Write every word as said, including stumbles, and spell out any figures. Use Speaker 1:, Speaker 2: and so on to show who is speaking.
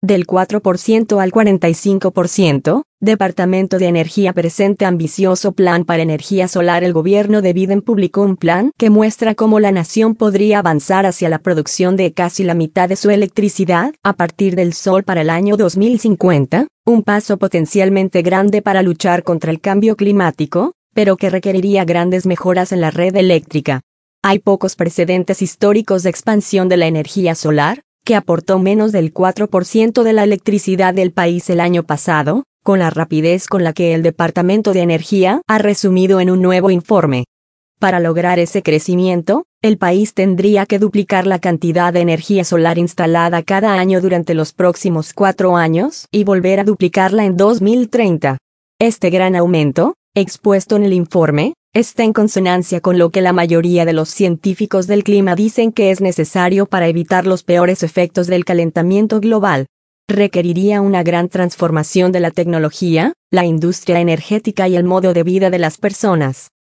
Speaker 1: del cuatro por ciento al cuarenta y cinco por ciento. Departamento de Energía presenta ambicioso plan para energía solar. El gobierno de Biden publicó un plan que muestra cómo la nación podría avanzar hacia la producción de casi la mitad de su electricidad a partir del sol para el año dos mil cincuenta, un paso potencialmente grande para luchar contra el cambio climático, pero que requeriría grandes mejoras en la red eléctrica. Hay pocos precedentes históricos de expansión de la energía solar, que aportó menos del cuatro por ciento de la electricidad del país el año pasado, con la rapidez con la que el Departamento de Energía ha resumido en un nuevo informe. Para lograr ese crecimiento, el país tendría que duplicar la cantidad de energía solar instalada cada año durante los próximos cuatro años y volver a duplicarla en dos mil treinta. Este gran aumento, expuesto en el informe, está en consonancia con lo que la mayoría de los científicos del clima dicen que es necesario para evitar los peores efectos del calentamiento global. Requeriría una gran transformación de la tecnología, la industria energética y el modo de vida de las personas.